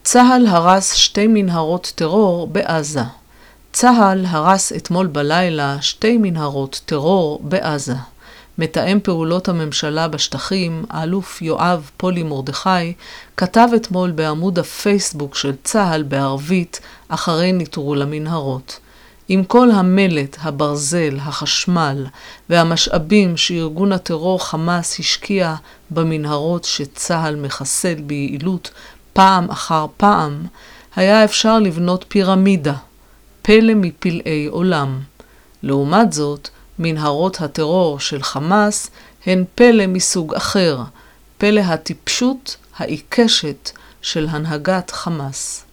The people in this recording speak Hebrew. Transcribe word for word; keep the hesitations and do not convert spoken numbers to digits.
צהל הרס שתי מנהרות טרור בעזה. צהל הרס אתמול בלילה שתי מנהרות טרור בעזה. מתאם פעולות הממשלה בשטחים, האלוף יואב פולי מרדכי, כתב אתמול בעמוד הפייסבוק של צהל בערבית אחרי ניטרול המנהרות. עם כל המלט, הברזל, החשמל והמשאבים שארגון הטרור חמאס השקיע במנהרות שצהל מחסל ביעילות פעם אחר פעם, היה אפשר לבנות פירמידה, פלא מפלאי עולם. לעומת זאת, מנהרות הטרור של חמאס הן פלא מסוג אחר, פלא הטיפשות העיקשת של הנהגת חמאס.